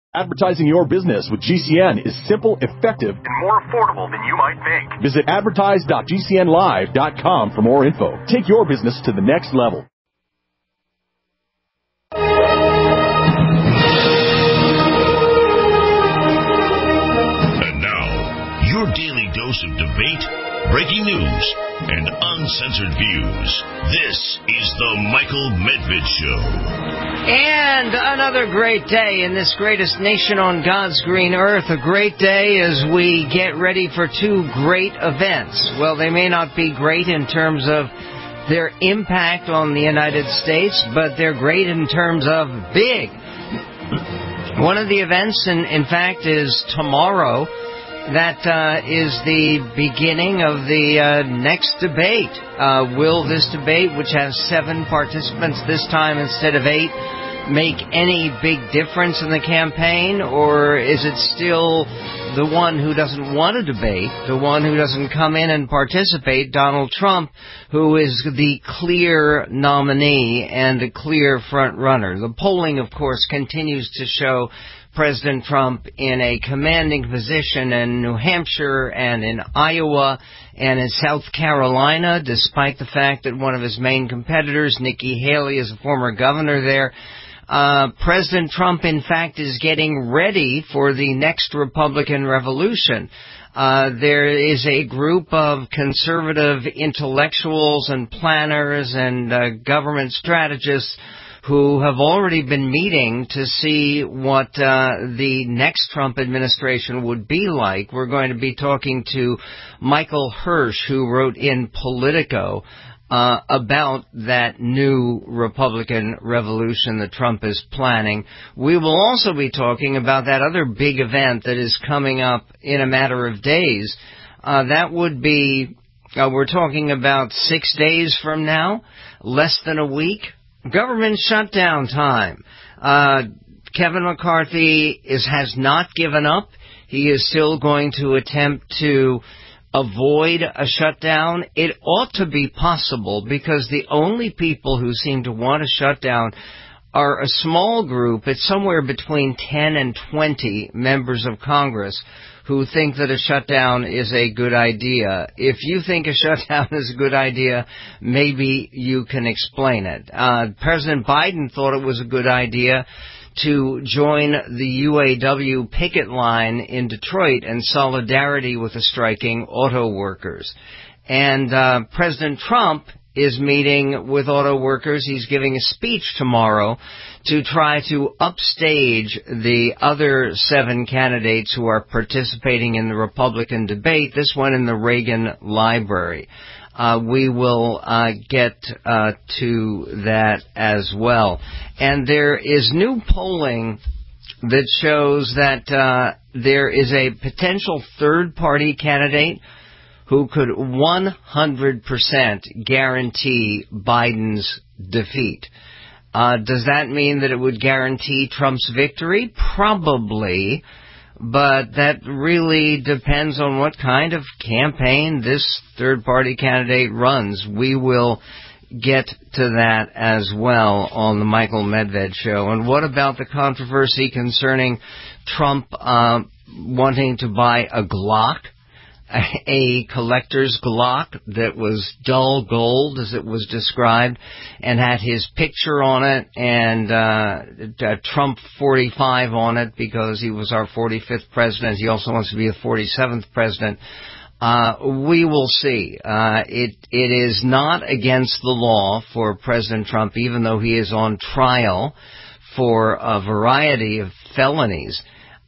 Advertising your business with GCN is simple, effective, and more affordable than you might think. Visit advertise.gcnlive.com for more info. Take your business to the next level. And now, your daily dose of debate, breaking news, and uncensored views. This is the Michael Medved Show. And another great day in this greatest nation on God's green earth. A great day as we get ready for two great events. Well, they may not be great in terms of their impact on the United States, but they're great in terms of big. One of the events, in fact, is tomorrow. That is the beginning of the next debate. Will this debate, which has 7 participants this time instead of 8, make any big difference in the campaign? Or is it still the one who doesn't want to debate, the one who doesn't come in and participate, Donald Trump, who is the clear nominee and a clear front runner? The polling, of course, continues to show President Trump in a commanding position in New Hampshire and in Iowa and in South Carolina, despite the fact that one of his main competitors, Nikki Haley, is a former governor there. President Trump, in fact, is getting ready for the next Republican revolution. There is a group of conservative intellectuals and planners and government strategists who have already been meeting to see what the next Trump administration would be like. We're going to be talking to Michael Hirsch, who wrote in Politico about that new Republican revolution that Trump is planning. We will also be talking about that other big event that is coming up in a matter of days. That would be, we're talking about 6 days from now, less than a week. Government shutdown time. Kevin McCarthy has not given up. He is still going to attempt to avoid a shutdown. It ought to be possible because the only people who seem to want a shutdown are a small group. It's somewhere between 10 and 20 members of Congress who think that a shutdown is a good idea. If you think a shutdown is a good idea, maybe you can explain it. President Biden thought it was a good idea to join the UAW picket line in Detroit in solidarity with the striking auto workers. And President Trump is meeting with auto workers. He's giving a speech tomorrow to try to upstage the other 7 candidates who are participating in the Republican debate, this one in the Reagan Library. We will get to that as well. And there is new polling that shows that there is a potential third-party candidate who could 100% guarantee Biden's defeat. Does that mean that it would guarantee Trump's victory? Probably, but that really depends on what kind of campaign this third-party candidate runs. We will get to that as well on the Michael Medved Show. And what about the controversy concerning Trump wanting to buy a Glock? A collector's Glock that was dull gold, as it was described, and had his picture on it and Trump 45 on it because he was our 45th president. He also wants to be the 47th president. We will see. It is not against the law for President Trump, even though he is on trial for a variety of felonies.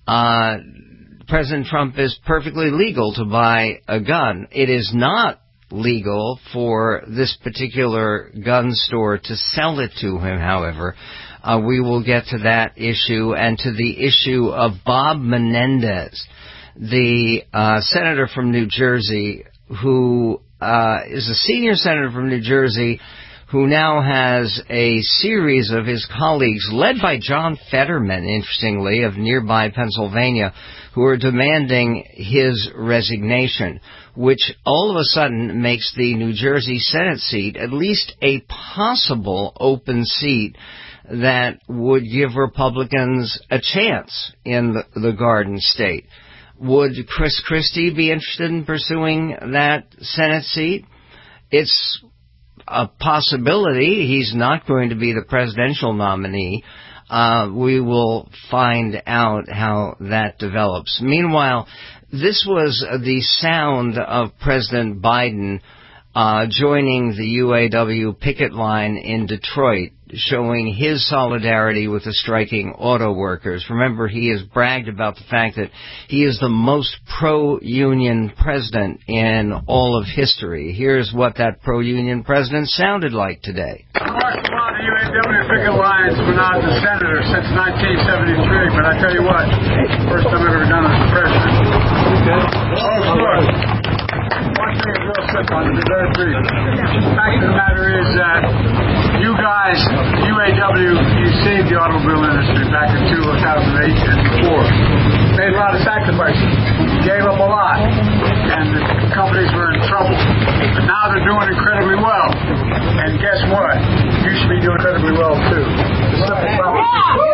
President Trump is perfectly legal to buy a gun. It is not legal for this particular gun store to sell it to him, however. We will get to that issue and to the issue of Bob Menendez, the senator from New Jersey, who is a senior senator from New Jersey, who now has a series of his colleagues, led by John Fetterman, interestingly, of nearby Pennsylvania, who are demanding his resignation, which all of a sudden makes the New Jersey Senate seat at least a possible open seat that would give Republicans a chance in the Garden State. Would Chris Christie be interested in pursuing that Senate seat? It's a possibility. He's not going to be the presidential nominee. We will find out how that develops. Meanwhile, this was the sound of President Biden joining the UAW picket line in Detroit, showing his solidarity with the striking auto workers. Remember, he has bragged about the fact that he is the most pro-union president in all of history. Here's what that pro-union president sounded like today. I marched along the UAW picket lines when I was a senator since 1973, but I tell you what, first time I've ever done it as president. Oh, sure. One thing is real simple, and it's very brief. The fact of the matter is that you guys, the UAW, you saved the automobile industry back in 2008 and before. Made a lot of sacrifices. Gave up a lot. And the companies were in trouble. But now they're doing incredibly well. And guess what? You should be doing incredibly well, too. The simple problem.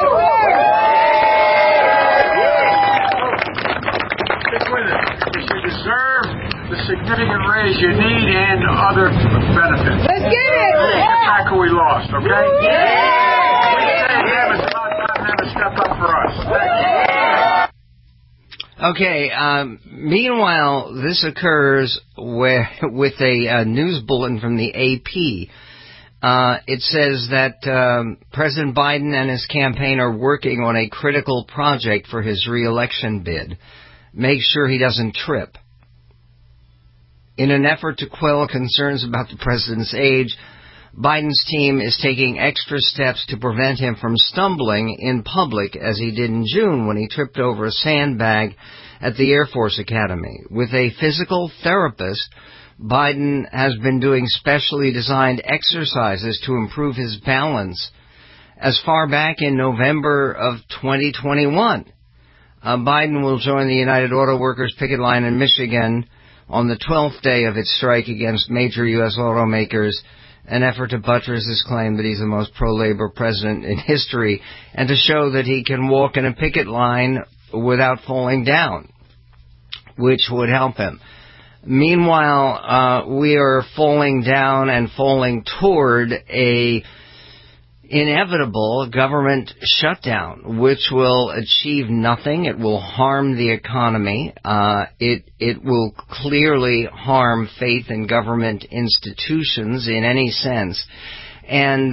Stick with it. You should deserve the significant raise you need and other benefits. Let's get it! Get back what we lost, okay? Yeah! We say him, it's about time to have a step up for us. Okay, meanwhile, this occurs with a news bulletin from the AP. It says that President Biden and his campaign are working on a critical project for his re-election bid. Make sure he doesn't trip. In an effort to quell concerns about the president's age, Biden's team is taking extra steps to prevent him from stumbling in public as he did in June when he tripped over a sandbag at the Air Force Academy. With a physical therapist, Biden has been doing specially designed exercises to improve his balance. As far back in November of 2021, Biden will join the United Auto Workers picket line in Michigan on the 12th day of its strike against major U.S. automakers, an effort to buttress his claim that he's the most pro-labor president in history and to show that he can walk in a picket line without falling down, which would help him. Meanwhile, we are falling down and falling toward a inevitable government shutdown, which will achieve nothing. It will harm the economy. It will clearly harm faith in government institutions in any sense. And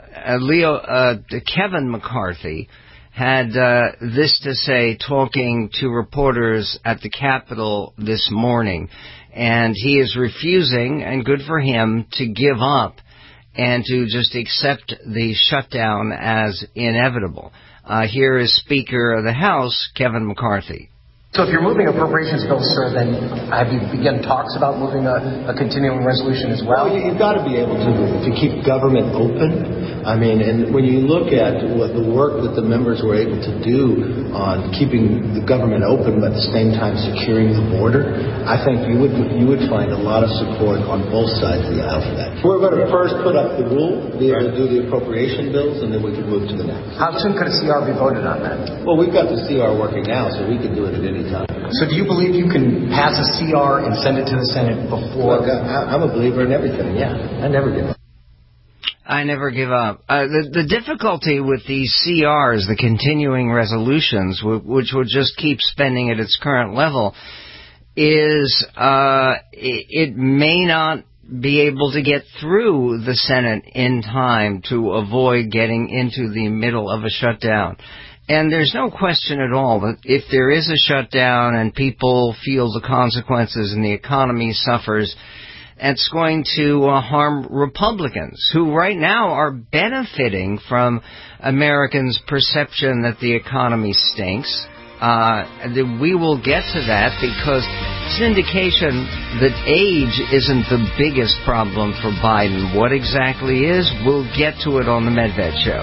Kevin McCarthy had this to say talking to reporters at the Capitol this morning. And he is refusing, and good for him, to give up and to just accept the shutdown as inevitable. Here is Speaker of the House, Kevin McCarthy. So if you're moving appropriations bills, sir, then have you begun talks about moving a continuing resolution as well? Well, you've got to be able to keep government open. I mean, and when you look at what the work that the members were able to do on keeping the government open, but at the same time securing the border, I think you would find a lot of support on both sides of the aisle for that. We're going to first put up the rule, be able to do the appropriation bills, and then we can move to the next. How soon could a CR be voted on that? Well, we've got the CR working now, so we can do it at any time. So do you believe you can pass a CR and send it to the Senate before? Look, I'm a believer in everything, yeah. I never give up. I never give up. The difficulty with these CRs, the continuing resolutions, which would just keep spending at its current level, is it may not be able to get through the Senate in time to avoid getting into the middle of a shutdown. And there's no question at all that if there is a shutdown and people feel the consequences and the economy suffers, it's going to harm Republicans who right now are benefiting from Americans' perception that the economy stinks. We will get to that because it's an indication that age isn't the biggest problem for Biden. What exactly is, we'll get to it on the Medved Show.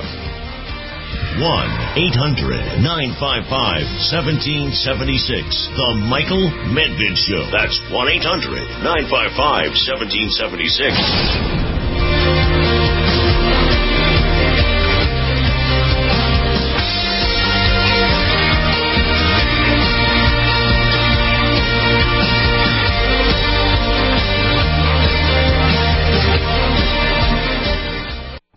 1-800-955-1776. The Michael Medved Show. That's 1-800-955-1776.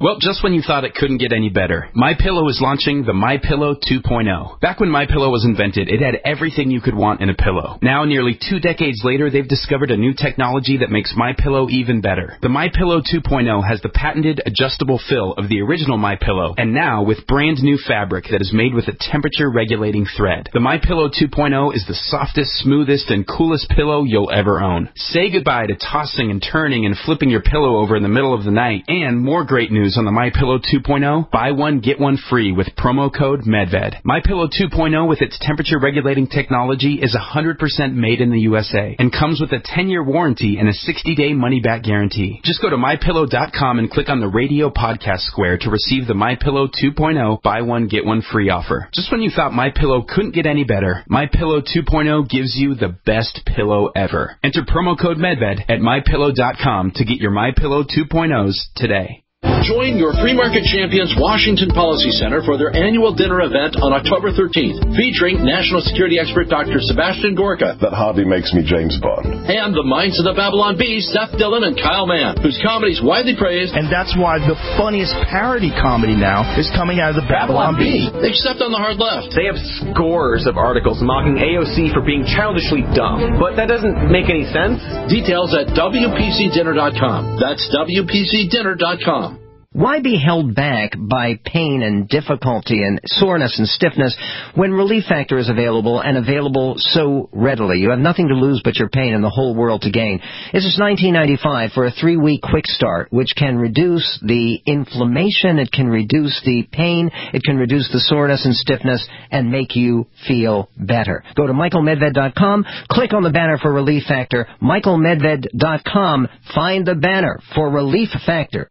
Well, just when you thought it couldn't get any better, MyPillow is launching the MyPillow 2.0. Back when MyPillow was invented, it had everything you could want in a pillow. Now, nearly 2 decades later, they've discovered a new technology that makes MyPillow even better. The MyPillow 2.0 has the patented adjustable fill of the original MyPillow, and now with brand new fabric that is made with a temperature-regulating thread. The MyPillow 2.0 is the softest, smoothest, and coolest pillow you'll ever own. Say goodbye to tossing and turning and flipping your pillow over in the middle of the night. And more great news on the MyPillow 2.0, buy one, get one free with promo code MEDVED. MyPillow 2.0 with its temperature-regulating technology is 100% made in the USA and comes with a 10-year warranty and a 60-day money-back guarantee. Just go to MyPillow.com and click on the radio podcast square to receive the MyPillow 2.0 buy one, get one free offer. Just when you thought MyPillow couldn't get any better, MyPillow 2.0 gives you the best pillow ever. Enter promo code MEDVED at MyPillow.com to get your MyPillow 2.0s today. Join your Free Market Champions Washington Policy Center for their annual dinner event on October 13th, featuring national security expert Dr. Sebastian Gorka. That hardly makes me James Bond. And the minds of the Babylon Bee, Seth Dillon and Kyle Mann, whose comedy is widely praised. And that's why the funniest parody comedy now is coming out of the Babylon Bee. Except on the hard left. They have scores of articles mocking AOC for being childishly dumb. But that doesn't make any sense. Details at WPCDinner.com. That's WPCDinner.com. Why be held back by pain and difficulty and soreness and stiffness when Relief Factor is available and available so readily? You have nothing to lose but your pain and the whole world to gain. It's just $19.95 for a 3-week quick start, which can reduce the inflammation, it can reduce the pain, it can reduce the soreness and stiffness, and make you feel better. Go to MichaelMedved.com, click on the banner for Relief Factor, MichaelMedved.com, find the banner for Relief Factor.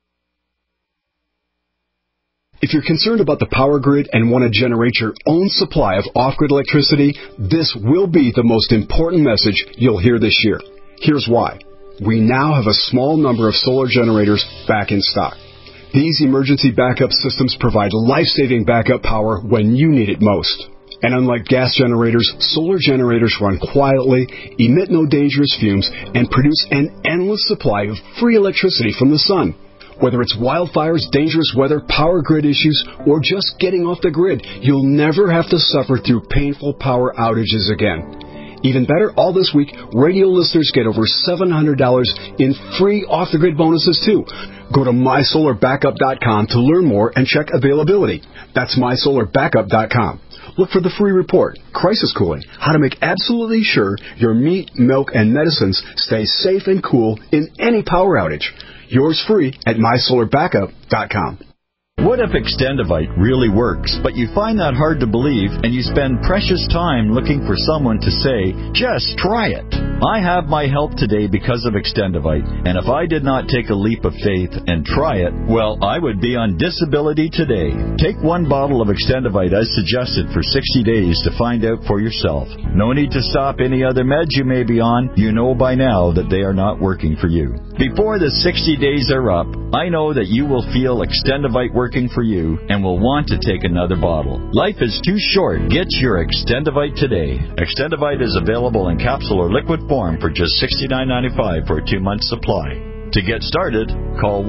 If you're concerned about the power grid and want to generate your own supply of off-grid electricity, this will be the most important message you'll hear this year. Here's why. We now have a small number of solar generators back in stock. These emergency backup systems provide life-saving backup power when you need it most. And unlike gas generators, solar generators run quietly, emit no dangerous fumes, and produce an endless supply of free electricity from the sun. Whether it's wildfires, dangerous weather, power grid issues, or just getting off the grid, you'll never have to suffer through painful power outages again. Even better, all this week, radio listeners get over $700 in free off-the-grid bonuses, too. Go to MySolarBackup.com to learn more and check availability. That's MySolarBackup.com. Look for the free report, Crisis Cooling, how to make absolutely sure your meat, milk, and medicines stay safe and cool in any power outage. Yours free at MySolarBackup.com. What if Extendivite really works, but you find that hard to believe and you spend precious time looking for someone to say, just try it? I have my help today because of Extendivite, and if I did not take a leap of faith and try it, well, I would be on disability today. Take one bottle of Extendivite as suggested for 60 days to find out for yourself. No need to stop any other meds you may be on. You know by now that they are not working for you. Before the 60 days are up, I know that you will feel Extendivite working for you and will want to take another bottle. Life is too short. Get your Extendivite today. Extendivite is available in capsule or liquid form for just $69.95 for a 2-month supply. To get started, call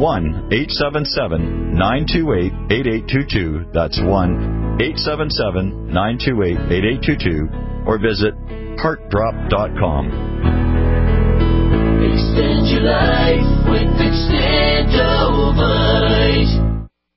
1-877-928-8822. That's 1-877-928-8822. Or visit heartdrop.com. Extend your life with Extendovite.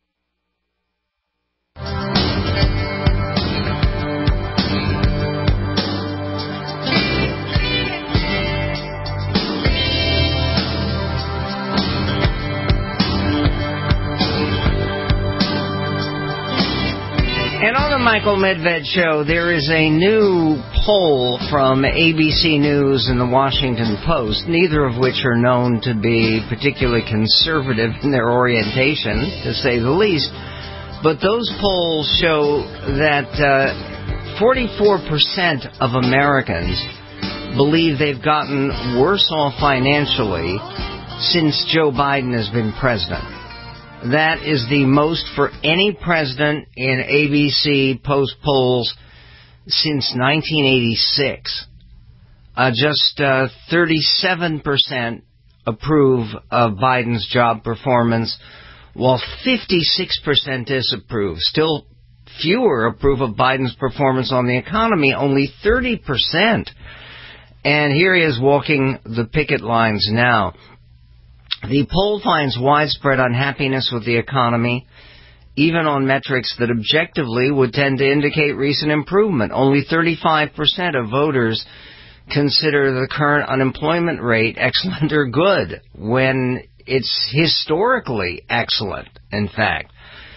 And on the Michael Medved Show, there is a new poll from ABC News and the Washington Post, neither of which are known to be particularly conservative in their orientation, to say the least. But those polls show that 44% of Americans believe they've gotten worse off financially since Joe Biden has been president. That is the most for any president in ABC Post polls since 1986. Just 37% approve of Biden's job performance, while 56% disapprove. Still fewer approve of Biden's performance on the economy, only 30%. And here he is walking the picket lines now. The poll finds widespread unhappiness with the economy, even on metrics that objectively would tend to indicate recent improvement. Only 35% of voters consider the current unemployment rate excellent or good, when it's historically excellent, in fact.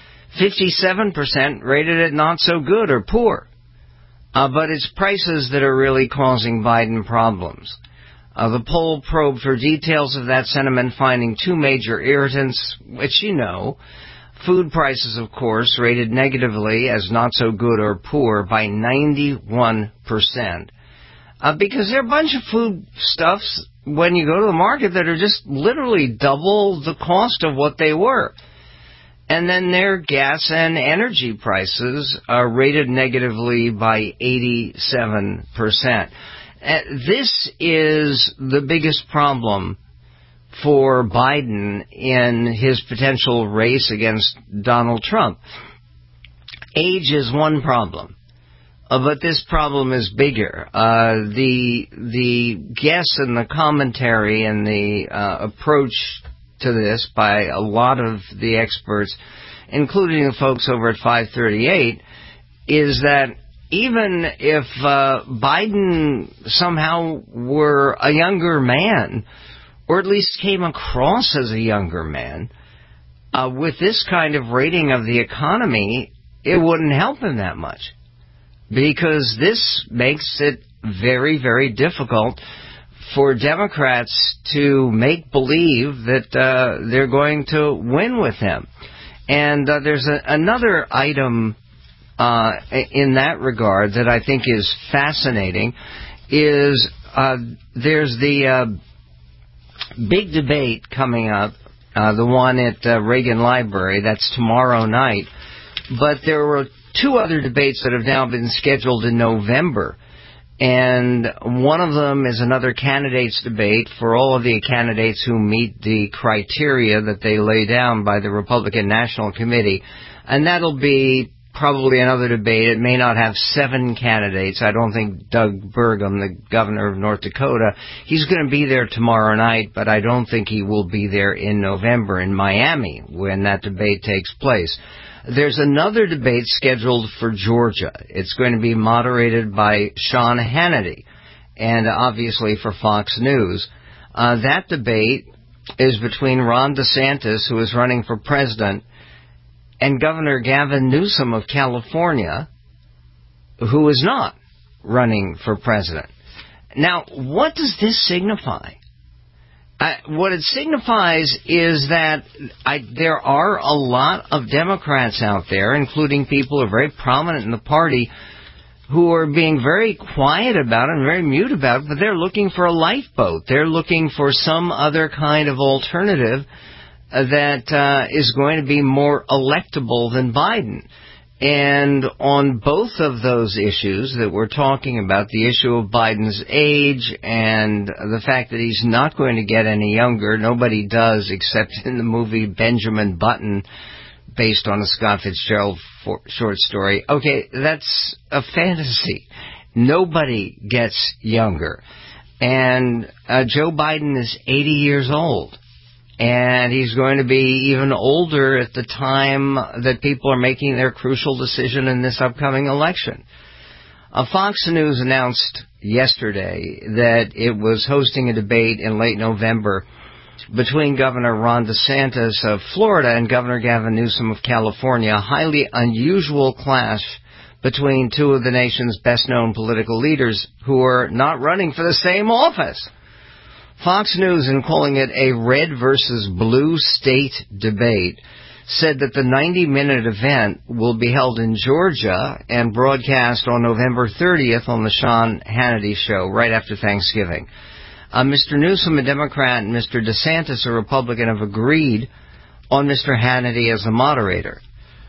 57% rated it not so good or poor. But it's prices that are really causing Biden problems. The poll probed for details of that sentiment, finding two major irritants, which you know. Food prices, of course, rated negatively as not so good or poor by 91%. Because there are a bunch of foodstuffs when you go to the market that are just literally double the cost of what they were. And then their gas and energy prices are rated negatively by 87%. This is the biggest problem for Biden in his potential race against Donald Trump. Age is one problem, but this problem is bigger. The guess and the commentary and the approach to this by a lot of the experts, including the folks over at 538, is that even if Biden somehow were a younger man, or at least came across as a younger man, with this kind of rating of the economy, it wouldn't help him that much. Because this makes it very, very difficult for Democrats to make believe that they're going to win with him. And there's another item in that regard that I think is fascinating, is there's the big debate coming up, the one at Reagan Library. That's tomorrow night. But there were two other debates that have now been scheduled in November. And one of them is another candidates debate for all of the candidates who meet the criteria that they lay down by the Republican National Committee. And that'll be probably another debate. It may not have 7 candidates. I don't think Doug Burgum, the governor of North Dakota, he's going to be there tomorrow night, but I don't think he will be there in November in Miami when that debate takes place. There's another debate scheduled for Georgia. It's going to be moderated by Sean Hannity, and obviously for Fox News. That debate is between Ron DeSantis, who is running for president, and Governor Gavin Newsom of California, who is not running for president. Now, what does this signify? What it signifies is that there are a lot of Democrats out there, including people who are very prominent in the party, who are being very quiet about it and very mute about it, but they're looking for a lifeboat. They're looking for some other kind of alternative that is going to be more electable than Biden. And on both of those issues that we're talking about, the issue of Biden's age and the fact that he's not going to get any younger, nobody does except in the movie Benjamin Button, based on a Scott Fitzgerald short story. Okay, that's a fantasy. Nobody gets younger. And Joe Biden is 80 years old. And he's going to be even older at the time that people are making their crucial decision in this upcoming election. Fox News announced yesterday that it was hosting a debate in late November between Governor Ron DeSantis of Florida and Governor Gavin Newsom of California, a highly unusual clash between two of the nation's best-known political leaders who are not running for the same office. Fox News, in calling it a red versus blue state debate, said that the 90-minute event will be held in Georgia and broadcast on November 30th on the Sean Hannity Show, right after Thanksgiving. Mr. Newsom, a Democrat, and Mr. DeSantis, a Republican, have agreed on Mr. Hannity as the moderator.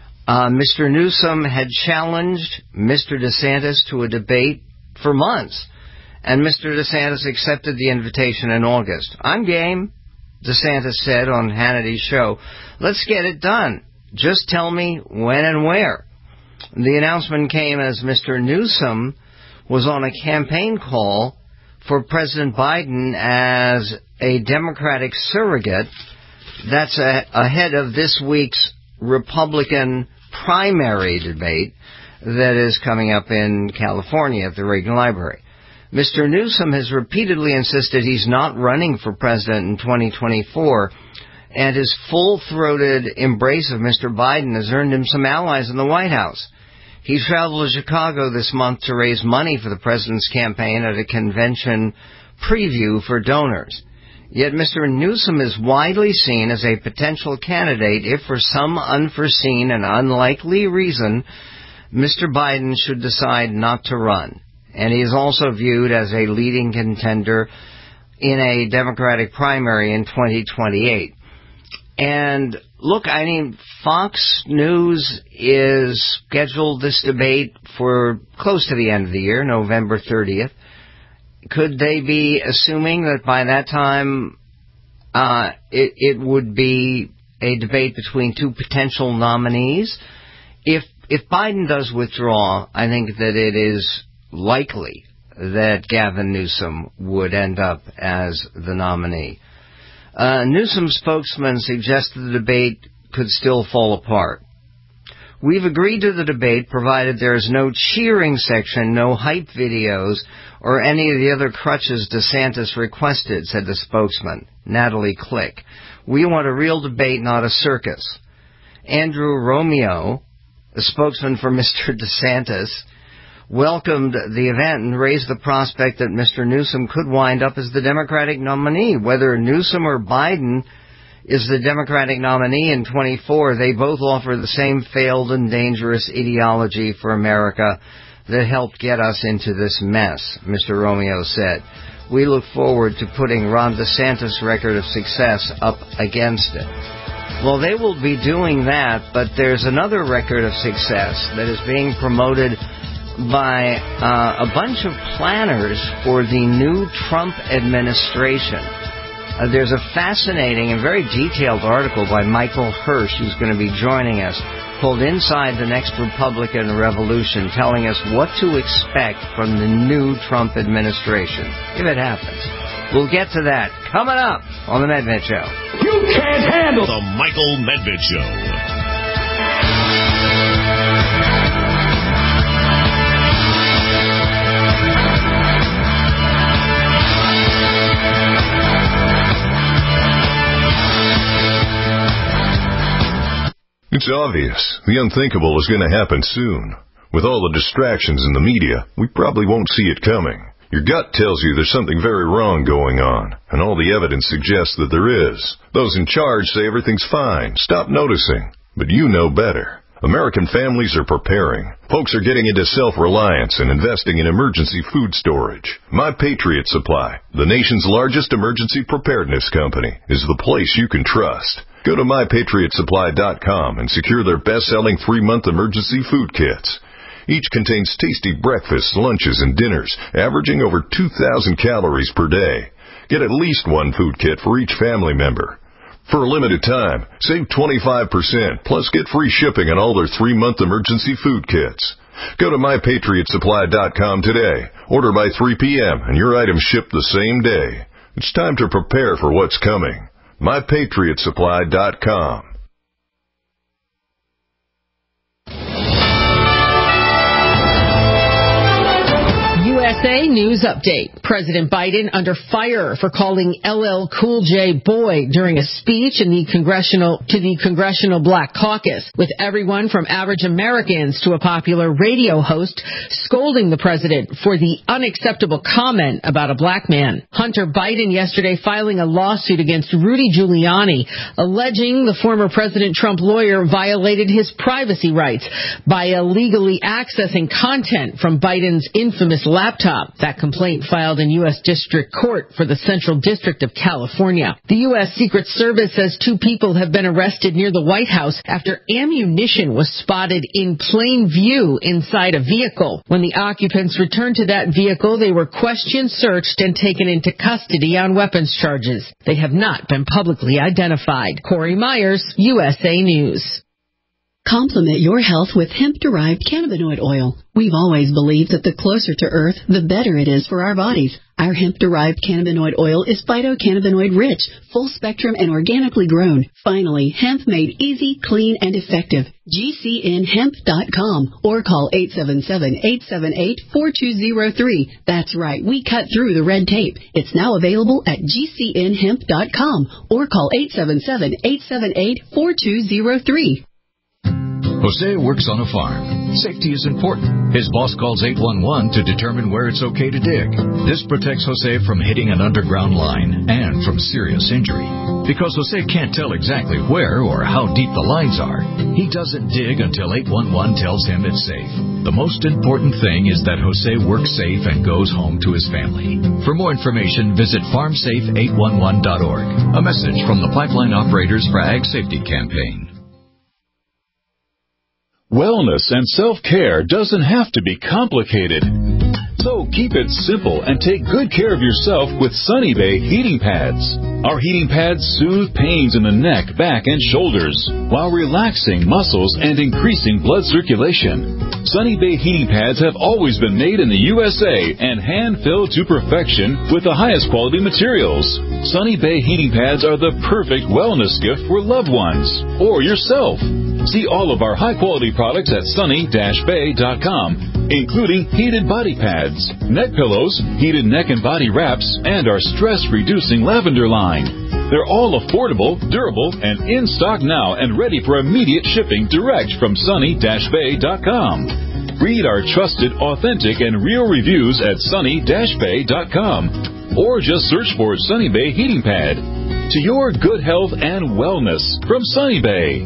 Mr. Newsom had challenged Mr. DeSantis to a debate for months, and Mr. DeSantis accepted the invitation in August. I'm game. DeSantis said on Hannity's show. Let's get it done. Just tell me when and where. The announcement came as Mr. Newsom was on a campaign call for President Biden as a Democratic surrogate. That's ahead of this week's Republican primary debate that is coming up in California at the Reagan Library. Mr. Newsom has repeatedly insisted he's not running for president in 2024, and his full-throated embrace of Mr. Biden has earned him some allies in the White House. He traveled to Chicago this month to raise money for the president's campaign at a convention preview for donors. Yet Mr. Newsom is widely seen as a potential candidate if, for some unforeseen and unlikely reason, Mr. Biden should decide not to run. And he is also viewed as a leading contender in a Democratic primary in 2028. And look, I mean, Fox News is scheduled this debate for close to the end of the year, November 30th. Could they be assuming that by that time it would be a debate between two potential nominees? If Biden does withdraw, I think that it is likely that Gavin Newsom would end up as the nominee. Newsom's spokesman suggested the debate could still fall apart. We've agreed to the debate provided there is no cheering section, no hype videos, or any of the other crutches DeSantis requested, said the spokesman, Natalie Click. We want a real debate, not a circus. Andrew Romeo, the spokesman for Mr. DeSantis, welcomed the event and raised the prospect that Mr. Newsom could wind up as the Democratic nominee. Whether Newsom or Biden is the Democratic nominee in 24, they both offer the same failed and dangerous ideology for America that helped get us into this mess, Mr. Romeo said. We look forward to putting Ron DeSantis' record of success up against it. Well, they will be doing that, but there's another record of success that is being promoted by a bunch of planners for the new Trump administration. There's a fascinating and very detailed article by Michael Hirsch, who's going to be joining us, called Inside the Next Republican Revolution, telling us what to expect from the new Trump administration, if it happens. We'll get to that coming up on The Medved Show. You can't handle The Michael Medved Show. It's obvious. The unthinkable is going to happen soon. With all the distractions in the media, we probably won't see it coming. Your gut tells you there's something very wrong going on, and all the evidence suggests that there is. Those in charge say everything's fine. Stop noticing. But you know better. American families are preparing. Folks are getting into self-reliance and investing in emergency food storage. My Patriot Supply, the nation's largest emergency preparedness company, is the place you can trust. Go to MyPatriotSupply.com and secure their best-selling 3-month emergency food kits. Each contains tasty breakfasts, lunches, and dinners, averaging over 2,000 calories per day. Get at least one food kit for each family member. For a limited time, save 25%, plus get free shipping on all their 3-month emergency food kits. Go to MyPatriotSupply.com today. Order by 3 p.m. and your items ship the same day. It's time to prepare for what's coming. MyPatriotSupply.com. USA News Update. President Biden under fire for calling LL Cool J boy during a speech to the Congressional Black Caucus, with everyone from average Americans to a popular radio host scolding the president for the unacceptable comment about a black man. Hunter Biden yesterday filing a lawsuit against Rudy Giuliani, alleging the former President Trump lawyer violated his privacy rights by illegally accessing content from Biden's infamous laptop laptop. That complaint filed in U.S. District Court for the Central District of California. The U.S. Secret Service says 2 people have been arrested near the White House after ammunition was spotted in plain view inside a vehicle. When the occupants returned to that vehicle, they were questioned, searched, and taken into custody on weapons charges. They have not been publicly identified. Corey Myers, USA News. Complement your health with hemp-derived cannabinoid oil. We've always believed that the closer to Earth, the better it is for our bodies. Our hemp-derived cannabinoid oil is phytocannabinoid-rich, full-spectrum, and organically grown. Finally, hemp made easy, clean, and effective. GCNhemp.com or call 877-878-4203. That's right, we cut through the red tape. It's now available at GCNhemp.com or call 877-878-4203. Jose works on a farm. Safety is important. His boss calls 811 to determine where it's okay to dig. This protects Jose from hitting an underground line and from serious injury. Because Jose can't tell exactly where or how deep the lines are, he doesn't dig until 811 tells him it's safe. The most important thing is that Jose works safe and goes home to his family. For more information, visit farmsafe811.org. A message from the Pipeline Operators for Ag Safety Campaign. Wellness and self-care doesn't have to be complicated. So keep it simple and take good care of yourself with Sunny Bay heating pads. Our heating pads soothe pains in the neck, back, and shoulders while relaxing muscles and increasing blood circulation. Sunny Bay heating pads have always been made in the USA and hand-filled to perfection with the highest quality materials. Sunny Bay heating pads are the perfect wellness gift for loved ones or yourself. See all of our high-quality products at sunny-bay.com, including heated body pads, neck pillows, heated neck and body wraps, and our stress-reducing lavender line. They're all affordable, durable, and in stock now and ready for immediate shipping direct from sunny-bay.com. Read our trusted, authentic, and real reviews at sunny-bay.com, or just search for Sunny Bay Heating Pad. To your good health and wellness from Sunny Bay.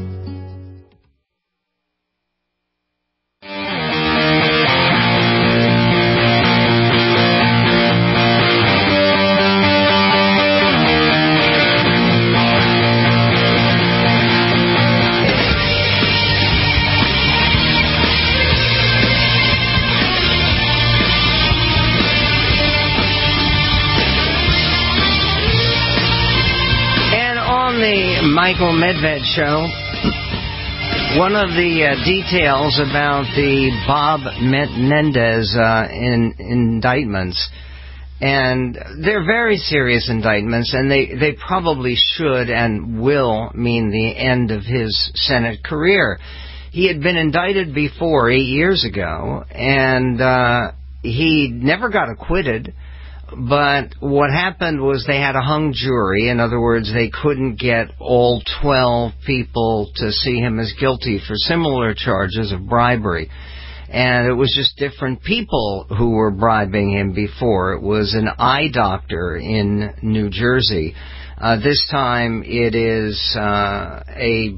Michael Medved Show. One of the details about the Bob Menendez indictments, and they're very serious indictments, and they probably should and will mean the end of his Senate career. He had been indicted before 8 years ago, and he never got acquitted. But what happened was they had a hung jury. In other words, they couldn't get all 12 people to see him as guilty for similar charges of bribery. And it was just different people who were bribing him before. It was an eye doctor in New Jersey. This time it is an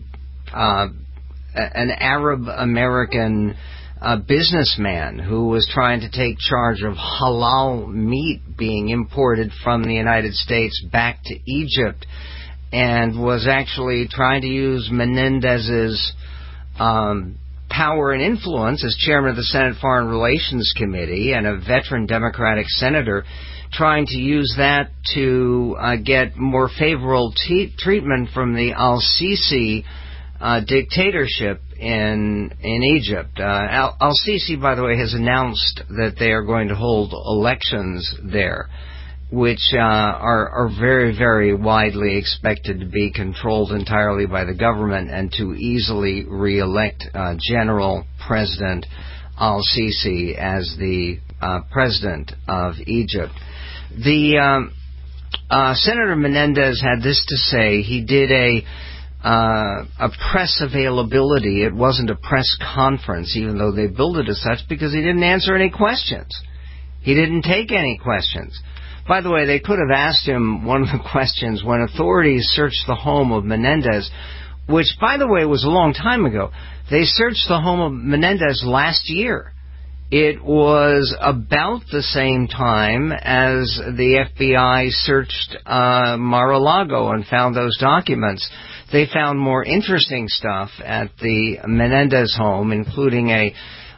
Arab-American businessman who was trying to take charge of halal meat being imported from the United States back to Egypt, and was actually trying to use Menendez's power and influence as chairman of the Senate Foreign Relations Committee and a veteran Democratic senator, trying to use that to get more favorable treatment from the al-Sisi dictatorship in Egypt. Al-Sisi, by the way, has announced that they are going to hold elections there, which are very, very widely expected to be controlled entirely by the government and to easily re-elect General President al-Sisi as the president of Egypt. The Senator Menendez had this to say. He did a press availability. It wasn't a press conference, even though they billed it as such, because he didn't answer any questions. He didn't take any questions. By the way, they could have asked him one of the questions when authorities searched the home of Menendez, which, by the way, was a long time ago. They searched the home of Menendez last year, It was about the same time as the FBI searched Mar-a-Lago and found those documents. They found more interesting stuff at the Menendez home, including a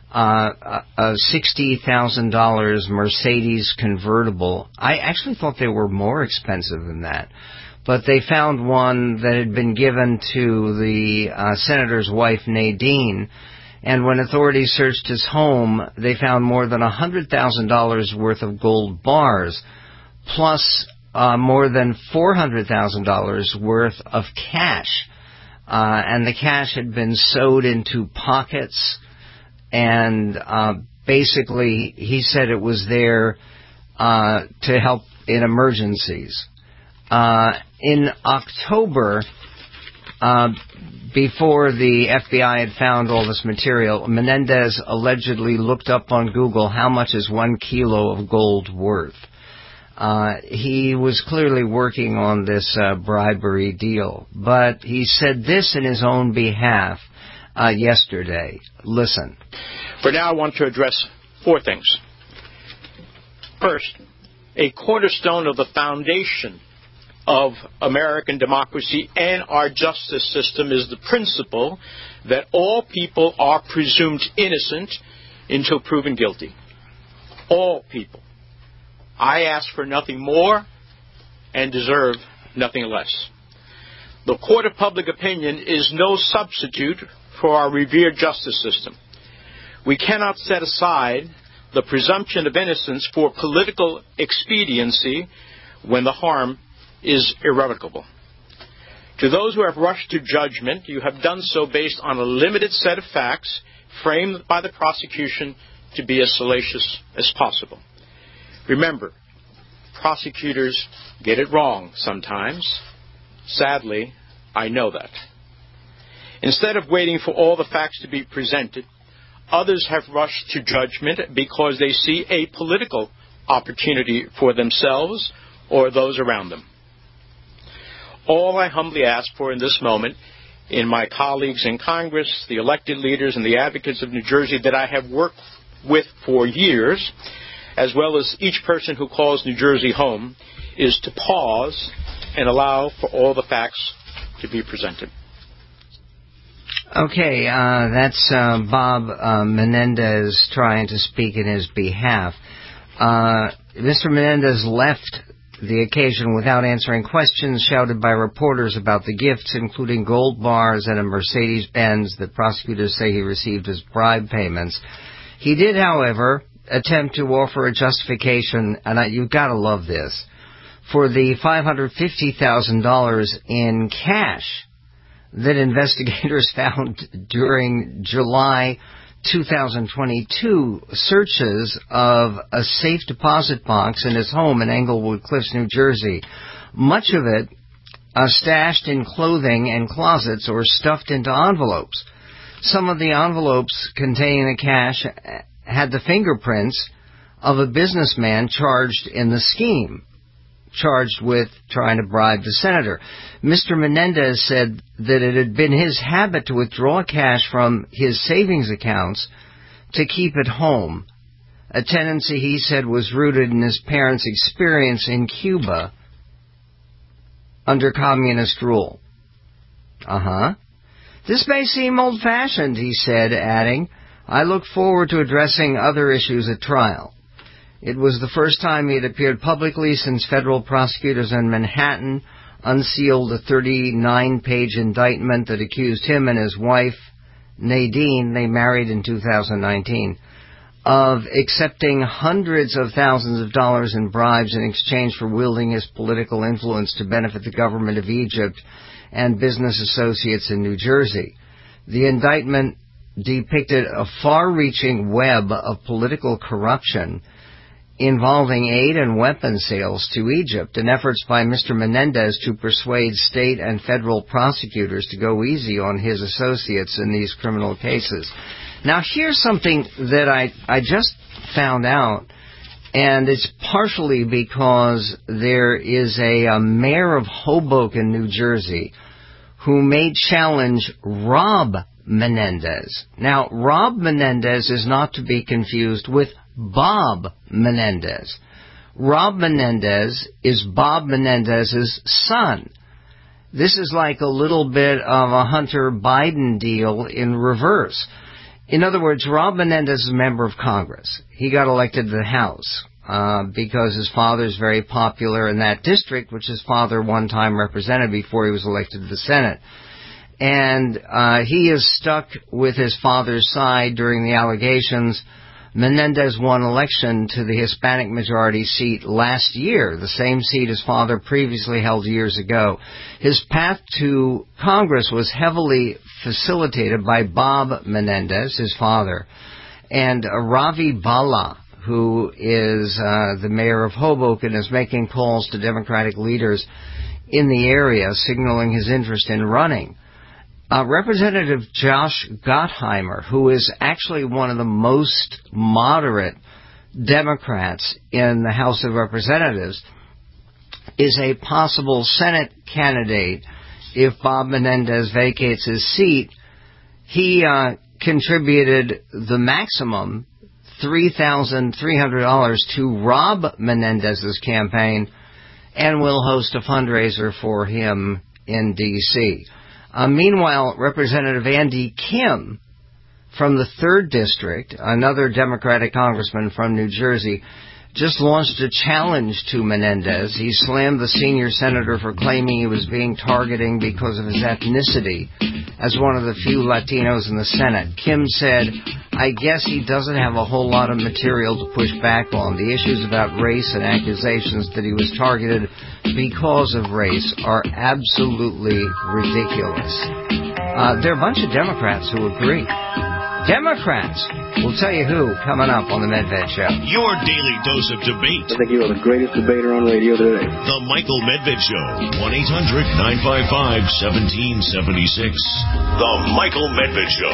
$60,000 Mercedes convertible. I actually thought they were more expensive than that. But they found one that had been given to the senator's wife, Nadine. And when authorities searched his home, they found more than $100,000 worth of gold bars, plus more than $400,000 worth of cash. And the cash had been sewed into pockets. And basically, he said it was there to help in emergencies. In October, before the FBI had found all this material, Menendez allegedly looked up on Google how much is 1 kilo of gold worth. He was clearly working on this bribery deal, but he said this in his own behalf yesterday. Listen. For now, I want to address 4 things. First, a cornerstone of the foundation of American democracy and our justice system is the principle that all people are presumed innocent until proven guilty. All people. I ask for nothing more and deserve nothing less. The court of public opinion is no substitute for our revered justice system. We cannot set aside the presumption of innocence for political expediency when the harm is irrevocable. To those who have rushed to judgment, you have done so based on a limited set of facts framed by the prosecution to be as salacious as possible. Remember, prosecutors get it wrong sometimes. Sadly, I know that. Instead of waiting for all the facts to be presented, others have rushed to judgment because they see a political opportunity for themselves or those around them. All I humbly ask for in this moment, in my colleagues in Congress, the elected leaders and the advocates of New Jersey that I have worked with for years, as well as each person who calls New Jersey home, is to pause and allow for all the facts to be presented. Okay, that's Bob Menendez trying to speak in his behalf. Mr. Menendez left the occasion without answering questions shouted by reporters about the gifts, including gold bars and a Mercedes-Benz that prosecutors say he received as bribe payments. He did, however, attempt to offer a justification, and you've got to love this, for the $550,000 in cash that investigators found during July 2022 searches of a safe deposit box in his home in Englewood Cliffs, New Jersey. Much of it stashed in clothing and closets or stuffed into envelopes. Some of the envelopes containing the cash had the fingerprints of a businessman charged in the scheme, charged with trying to bribe the senator. Mr. Menendez said that it had been his habit to withdraw cash from his savings accounts to keep it home, a tendency he said was rooted in his parents' experience in Cuba under communist rule. This may seem old-fashioned, he said, adding, I look forward to addressing other issues at trial. It was the first time he had appeared publicly since federal prosecutors in Manhattan unsealed a 39-page indictment that accused him and his wife, Nadine, they married in 2019, of accepting hundreds of thousands of dollars in bribes in exchange for wielding his political influence to benefit the government of Egypt and business associates in New Jersey. The indictment depicted a far-reaching web of political corruption involving aid and weapons sales to Egypt, and efforts by Mr. Menendez to persuade state and federal prosecutors to go easy on his associates in these criminal cases. Now, here's something that I just found out, and it's partially because there is a mayor of Hoboken, New Jersey, who may challenge Rob Menendez. Now, Rob Menendez is not to be confused with Bob Menendez. Rob Menendez is Bob Menendez's son. This is like a little bit of a Hunter Biden deal in reverse. In other words, Rob Menendez is a member of Congress. He got elected to the House because his father is very popular in that district, which his father one time represented before he was elected to the Senate. And he is stuck with his father's side during the allegations. Menendez won election to the Hispanic majority seat last year, the same seat his father previously held years ago. His path to Congress was heavily facilitated by Bob Menendez, his father, and Ravi Bala, who is the mayor of Hoboken, is making calls to Democratic leaders in the area, signaling his interest in running. Representative Josh Gottheimer, who is actually one of the most moderate Democrats in the House of Representatives, is a possible Senate candidate if Bob Menendez vacates his seat. He contributed the maximum $3,300 to Rob Menendez's campaign and will host a fundraiser for him in D.C. Meanwhile, Representative Andy Kim from the 3rd District, another Democratic congressman from New Jersey, just launched a challenge to Menendez. He slammed the senior senator for claiming he was being targeted because of his ethnicity as one of the few Latinos in the Senate. Kim said, "I guess he doesn't have a whole lot of material to push back on. The issues about race and accusations that he was targeted because of race are absolutely ridiculous." There are a bunch of Democrats who agree. Democrats! We'll tell you who coming up on the Medved Show. Your daily dose of debate. I think you are the greatest debater on radio today. The Michael Medved Show. 1-800-955-1776. The Michael Medved Show.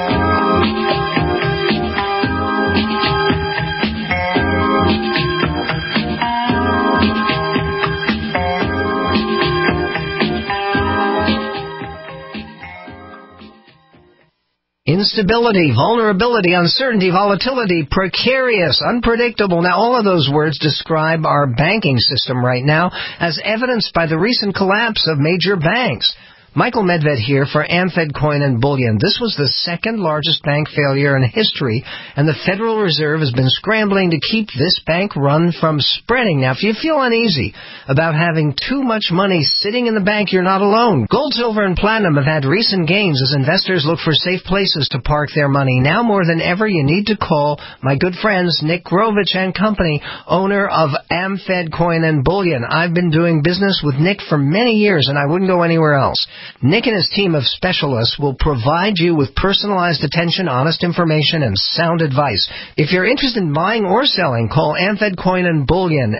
Instability, vulnerability, uncertainty, volatility, precarious, unpredictable. Now, all of those words describe our banking system right now, as evidenced by the recent collapse of major banks. Michael Medved here for Amfed Coin and Bullion. This was the second largest bank failure in history, and the Federal Reserve has been scrambling to keep this bank run from spreading. Now, if you feel uneasy about having too much money sitting in the bank, you're not alone. Gold, silver, and platinum have had recent gains as investors look for safe places to park their money. Now more than ever, you need to call my good friends Nick Grovich and Company, owner of Amfed Coin and Bullion. I've been doing business with Nick for many years, and I wouldn't go anywhere else. Nick and his team of specialists will provide you with personalized attention, honest information, and sound advice. If you're interested in buying or selling, call Amfed Coin and Bullion,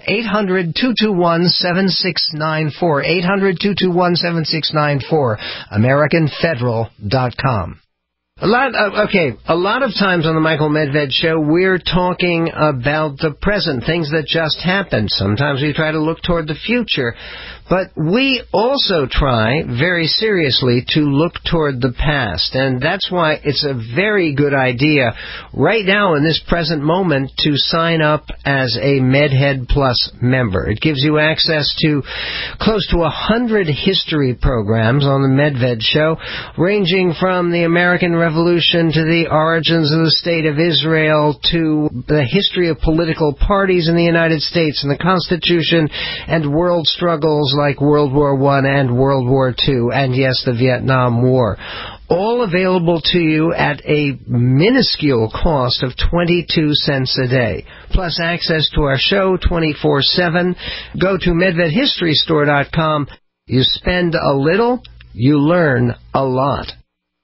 800-221-7694, 800-221-7694, AmericanFederal.com. A lot of times on the Michael Medved Show, we're talking about the present, things that just happened. Sometimes we try to look toward the future. But we also try, very seriously, to look toward the past. And that's why it's a very good idea, right now in this present moment, to sign up as a MedHead Plus member. It gives you access to close to 100 history programs on the Medved Show, ranging from the American Revolution to the origins of the State of Israel to the history of political parties in the United States and the Constitution and world struggles like World War I and World War II and, yes, the Vietnam War. All available to you at a minuscule cost of 22 cents a day. Plus access to our show 24/7. Go to MedvedHistoryStore.com. You spend a little, you learn a lot.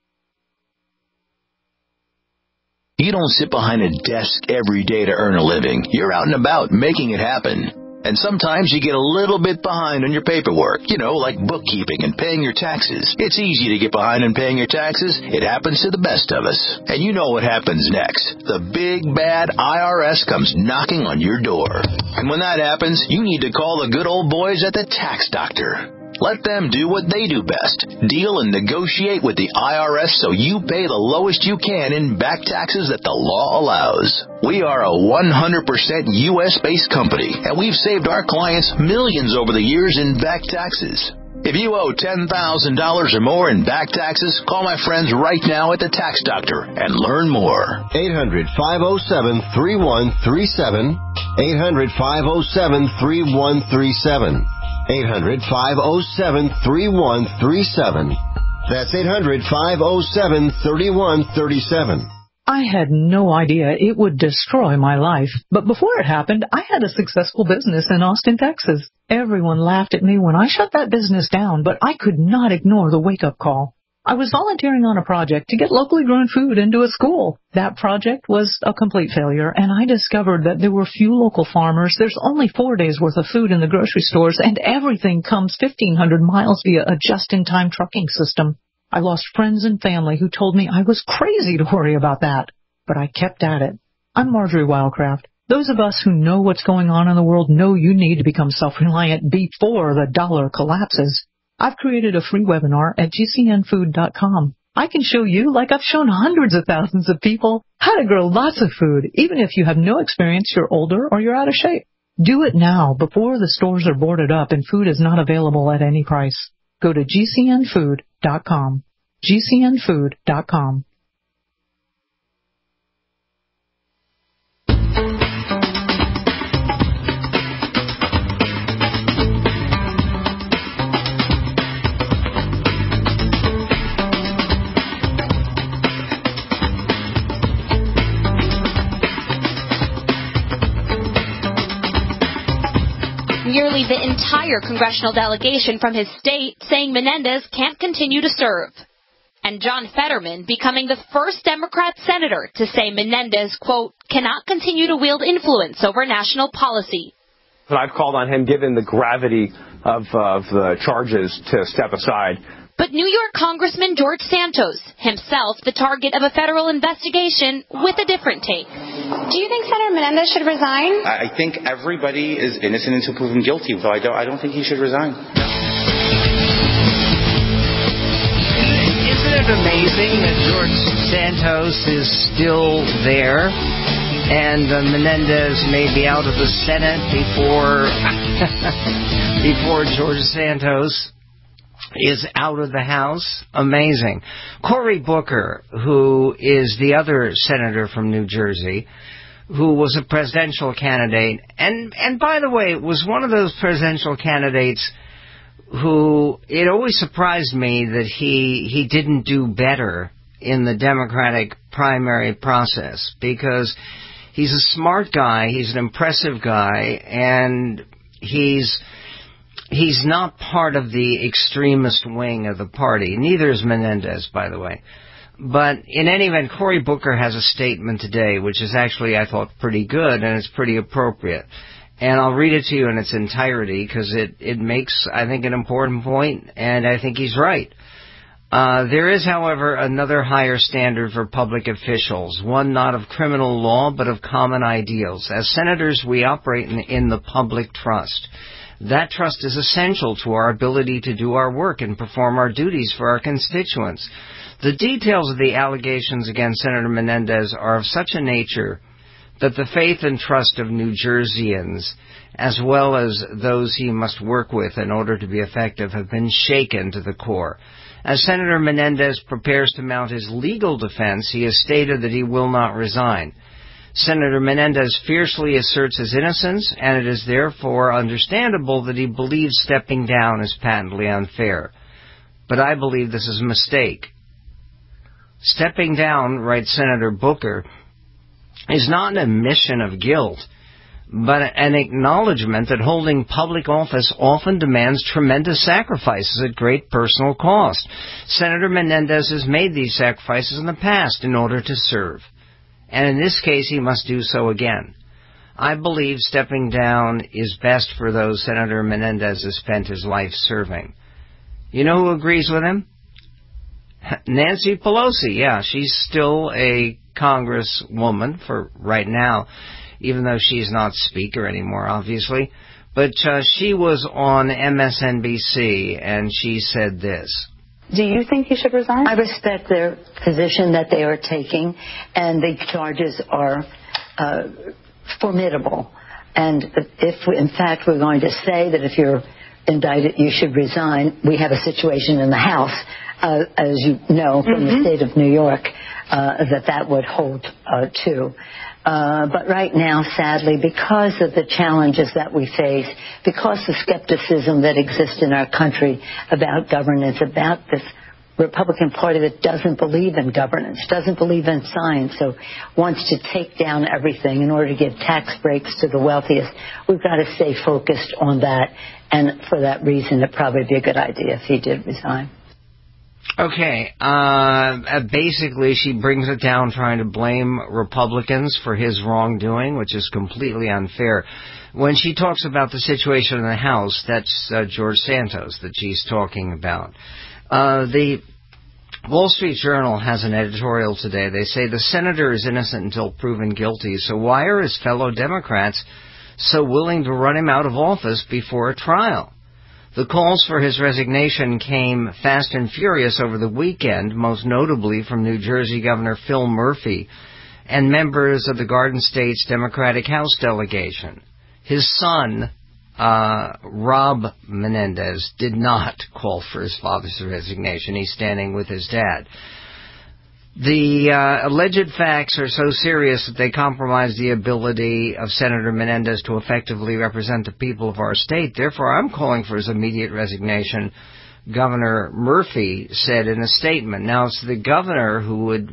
You don't sit behind a desk every day to earn a living. You're out and about making it happen. And sometimes you get a little bit behind on your paperwork, like bookkeeping and paying your taxes. It's easy to get behind on paying your taxes. It happens to the best of us. And you know what happens next. The big, bad IRS comes knocking on your door. And when that happens, you need to call the good old boys at the Tax Doctor. Let them do what they do best. Deal and negotiate with the IRS so you pay the lowest you can in back taxes that the law allows. We are a 100% U.S.-based company, and we've saved our clients millions over the years in back taxes. If you owe $10,000 or more in back taxes, call my friends right now at the Tax Doctor and learn more. 800-507-3137. 800-507-3137. 800-507-3137. That's 800-507-3137. I had no idea it would destroy my life. But before it happened, I had a successful business in Austin, Texas. Everyone laughed at me when I shut that business down, but I could not ignore the wake-up call. I was volunteering on a project to get locally grown food into a school. That project was a complete failure, and I discovered that there were few local farmers. There's only 4 days' worth of food in the grocery stores, and everything comes 1,500 miles via a just-in-time trucking system. I lost friends and family who told me I was crazy to worry about that. But I kept at it. I'm Marjorie Wildcraft. Those of us who know what's going on in the world know you need to become self-reliant before the dollar collapses. I've created a free webinar at gcnfood.com. I can show you, like I've shown hundreds of thousands of people, how to grow lots of food, even if you have no experience, you're older, or you're out of shape. Do it now before the stores are boarded up and food is not available at any price. Go to gcnfood.com. gcnfood.com. Nearly the entire congressional delegation from his state saying Menendez can't continue to serve. And John Fetterman becoming the first Democrat senator to say Menendez, quote, cannot continue to wield influence over national policy. I've called on him, given the gravity of the charges, to step aside. But New York Congressman George Santos, himself the target of a federal investigation, with a different take. Do you think Senator Menendez should resign? I think everybody is innocent until proven guilty, so I don't think he should resign. Isn't it amazing that George Santos is still there, and Menendez may be out of the Senate before George Santos is out of the House? Amazing. Cory Booker, who is the other senator from New Jersey, who was a presidential candidate, and by the way, was one of those presidential candidates who, it always surprised me that he didn't do better in the Democratic primary process, because he's a smart guy, he's an impressive guy, and he's not part of the extremist wing of the party. Neither is Menendez, by the way. But in any event, Cory Booker has a statement today, which is actually, I thought, pretty good, and it's pretty appropriate. And I'll read it to you in its entirety, because it makes, I think, an important point, and I think he's right. There is, however, another higher standard for public officials, one not of criminal law, but of common ideals. As senators, we operate in the public trust. That trust is essential to our ability to do our work and perform our duties for our constituents. The details of the allegations against Senator Menendez are of such a nature that the faith and trust of New Jerseyans, as well as those he must work with in order to be effective, have been shaken to the core. As Senator Menendez prepares to mount his legal defense, he has stated that he will not resign. Senator Menendez fiercely asserts his innocence, and it is therefore understandable that he believes stepping down is patently unfair. But I believe this is a mistake. Stepping down, writes Senator Booker, is not an admission of guilt, but an acknowledgement that holding public office often demands tremendous sacrifices at great personal cost. Senator Menendez has made these sacrifices in the past in order to serve. And in this case, he must do so again. I believe stepping down is best for those Senator Menendez has spent his life serving. You know who agrees with him? Nancy Pelosi. Yeah, she's still a congresswoman for right now, even though she's not speaker anymore, obviously. But she was on MSNBC, and she said this. Do you think he should resign? I respect their position that they are taking, and the charges are formidable. And if, in fact, we're going to say that if you're indicted, you should resign, we have a situation in the House, as you know, from the state of New York, that would hold too. But right now, sadly, because of the challenges that we face, because the skepticism that exists in our country about governance, about this Republican Party that doesn't believe in governance, doesn't believe in science, so wants to take down everything in order to give tax breaks to the wealthiest, we've got to stay focused on that. And for that reason, it'd probably be a good idea if he did resign. Okay, basically she brings it down trying to blame Republicans for his wrongdoing, which is completely unfair. When she talks about the situation in the House, that's George Santos that she's talking about. The Wall Street Journal has an editorial today. They say the senator is innocent until proven guilty, so why are his fellow Democrats so willing to run him out of office before a trial? The calls for his resignation came fast and furious over the weekend, most notably from New Jersey Governor Phil Murphy and members of the Garden State's Democratic House delegation. His son, Rob Menendez, did not call for his father's resignation. He's standing with his dad. The alleged facts are so serious that they compromise the ability of Senator Menendez to effectively represent the people of our state. Therefore, I'm calling for his immediate resignation, Governor Murphy said in a statement. Now, it's the governor who would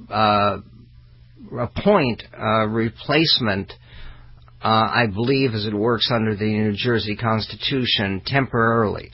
appoint a replacement, I believe, as it works under the New Jersey Constitution, temporarily.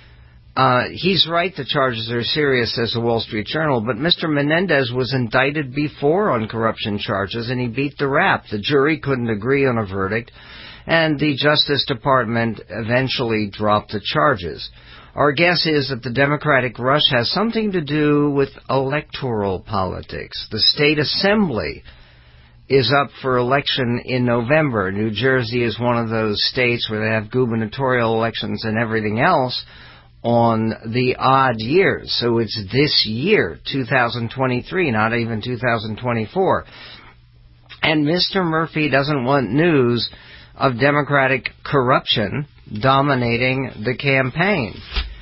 He's right, the charges are serious, says the Wall Street Journal, but Mr. Menendez was indicted before on corruption charges, and he beat the rap. The jury couldn't agree on a verdict, and the Justice Department eventually dropped the charges. Our guess is that the Democratic rush has something to do with electoral politics. The state assembly is up for election in November. New Jersey is one of those states where they have gubernatorial elections and everything else on the odd years. So it's this year, 2023, not even 2024. And Mr. Murphy doesn't want news of Democratic corruption dominating the campaign.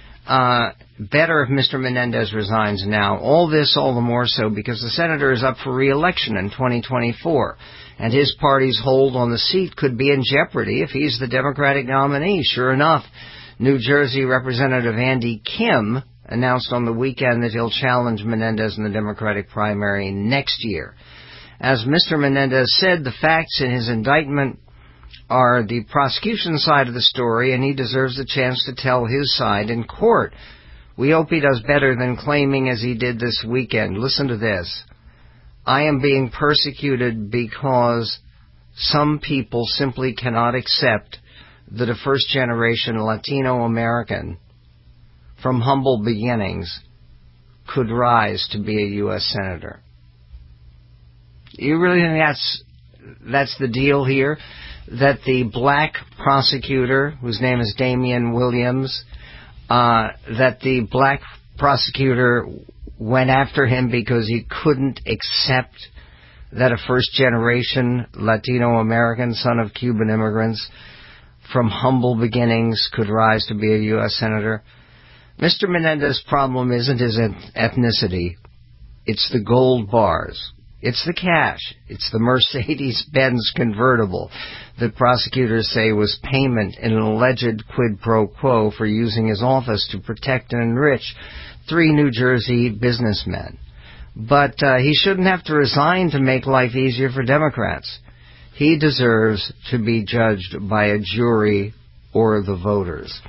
Better if Mr. Menendez resigns now. All this all the more so because the senator is up for re-election in 2024. And his party's hold on the seat could be in jeopardy if he's the Democratic nominee. Sure enough, New Jersey Representative Andy Kim announced on the weekend that he'll challenge Menendez in the Democratic primary next year. As Mr. Menendez said, the facts in his indictment are the prosecution side of the story, and he deserves a chance to tell his side in court. We hope he does better than claiming as he did this weekend. Listen to this. I am being persecuted because some people simply cannot accept that a first-generation Latino American from humble beginnings could rise to be a U.S. Senator. You really think that's the deal here? That the black prosecutor, whose name is Damian Williams, that the black prosecutor went after him because he couldn't accept that a first-generation Latino American, son of Cuban immigrants, from humble beginnings could rise to be a U.S. Senator? Mr. Menendez's problem isn't his ethnicity. It's the gold bars. It's the cash. It's the Mercedes-Benz convertible that prosecutors say was payment in an alleged quid pro quo for using his office to protect and enrich 3 New Jersey businessmen. But he shouldn't have to resign to make life easier for Democrats. He deserves to be judged by a jury or the voters.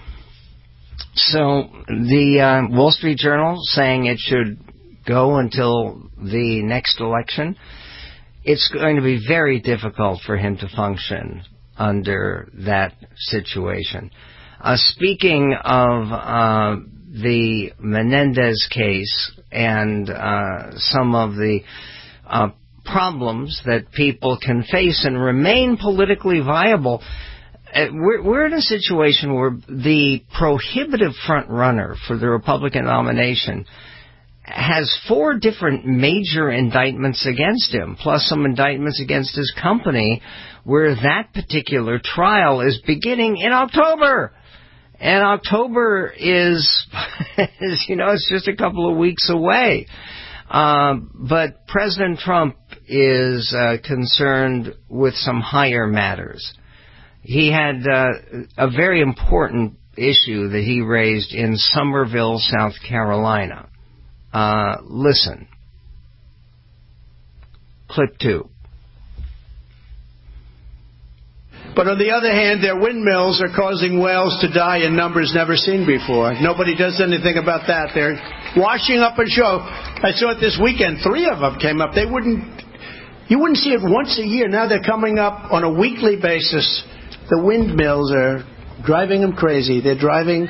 So the Wall Street Journal saying it should go until the next election. It's going to be very difficult for him to function under that situation. Speaking of the Menendez case and some of the problems that people can face and remain politically viable, we're in a situation where the prohibitive front runner for the Republican nomination has 4 different major indictments against him, plus some indictments against his company, where that particular trial is beginning in October. And October is, it's just a couple of weeks away. But President Trump is concerned with some higher matters. He had a very important issue that he raised in Summerville, South Carolina. Listen. Clip 2. But on the other hand, their windmills are causing whales to die in numbers never seen before. Nobody does anything about that. They're washing up ashore. I saw it this weekend. 3 of them came up. You wouldn't see it once a year. Now they're coming up on a weekly basis. The windmills are driving them crazy. They're driving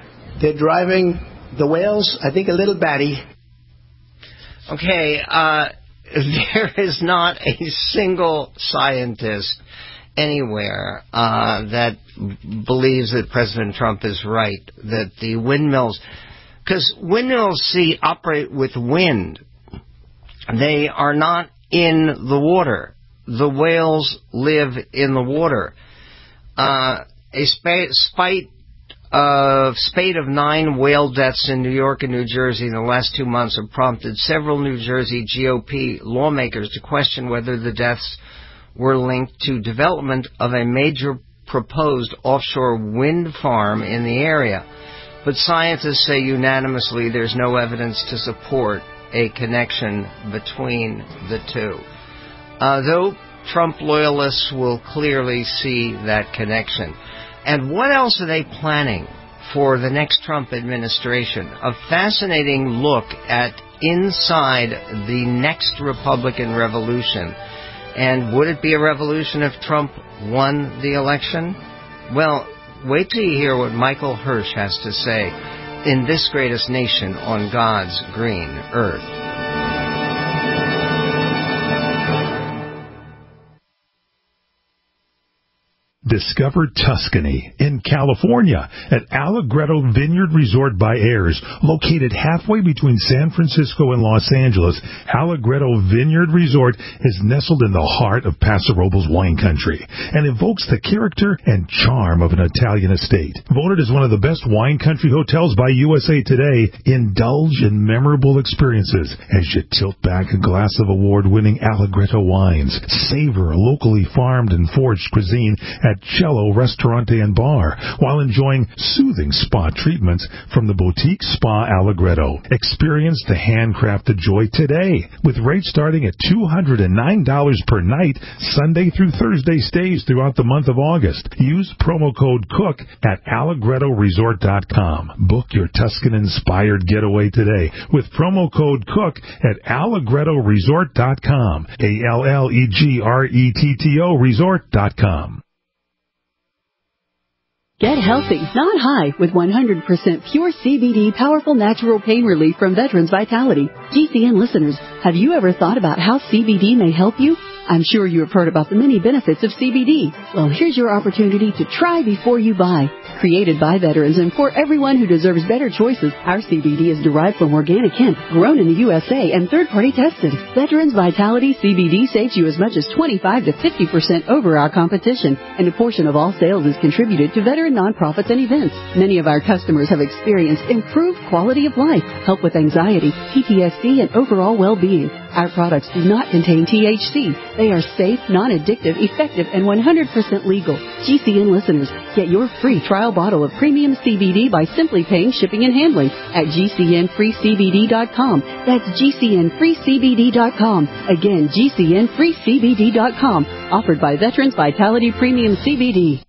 the whales, I think, a little batty. Okay, there is not a single scientist anywhere that believes that President Trump is right, that the windmills, because windmills operate with wind. They are not in the water. The whales live in the water. A spate of 9 whale deaths in New York and New Jersey in the last 2 months have prompted several New Jersey GOP lawmakers to question whether the deaths were linked to development of a major proposed offshore wind farm in the area. But scientists say unanimously there's no evidence to support a connection between the two. Though Trump loyalists will clearly see that connection. And what else are they planning for the next Trump administration? A fascinating look at inside the next Republican revolution. And would it be a revolution if Trump won the election? Well, wait till you hear what Michael Hirsch has to say in This Greatest Nation on God's Green Earth. Discover Tuscany in California at Allegretto Vineyard Resort by Ayers. Located halfway between San Francisco and Los Angeles, Allegretto Vineyard Resort is nestled in the heart of Paso Robles wine country and evokes the character and charm of an Italian estate. Voted as one of the best wine country hotels by USA Today, indulge in memorable experiences as you tilt back a glass of award-winning Allegretto wines. Savor locally farmed and foraged cuisine at Cello Restaurante and Bar, while enjoying soothing spa treatments from the boutique Spa Allegretto. Experience the handcrafted joy today, with rates starting at $209 per night, Sunday through Thursday stays throughout the month of August. Use promo code COOK at AllegrettoResort.com. Book your Tuscan-inspired getaway today with promo code COOK at AllegrettoResort.com. ALLEGRETTO Resort.com. Get healthy, not high, with 100% pure CBD powerful natural pain relief from Veterans Vitality. GCN listeners, have you ever thought about how CBD may help you? I'm sure you have heard about the many benefits of CBD. Well, here's your opportunity to try before you buy. Created by veterans and for everyone who deserves better choices, our CBD is derived from organic hemp, grown in the USA, and third-party tested. Veterans Vitality CBD saves you as much as 25 to 50% over our competition, and a portion of all sales is contributed to veteran nonprofits and events. Many of our customers have experienced improved quality of life, help with anxiety, PTSD, and overall well-being. Our products do not contain THC. They are safe, non-addictive, effective, and 100% legal. GCN listeners, get your free trial bottle of premium CBD by simply paying shipping and handling at GCNFreeCBD.com. That's GCNFreeCBD.com. Again, GCNFreeCBD.com. Offered by Veterans Vitality Premium CBD.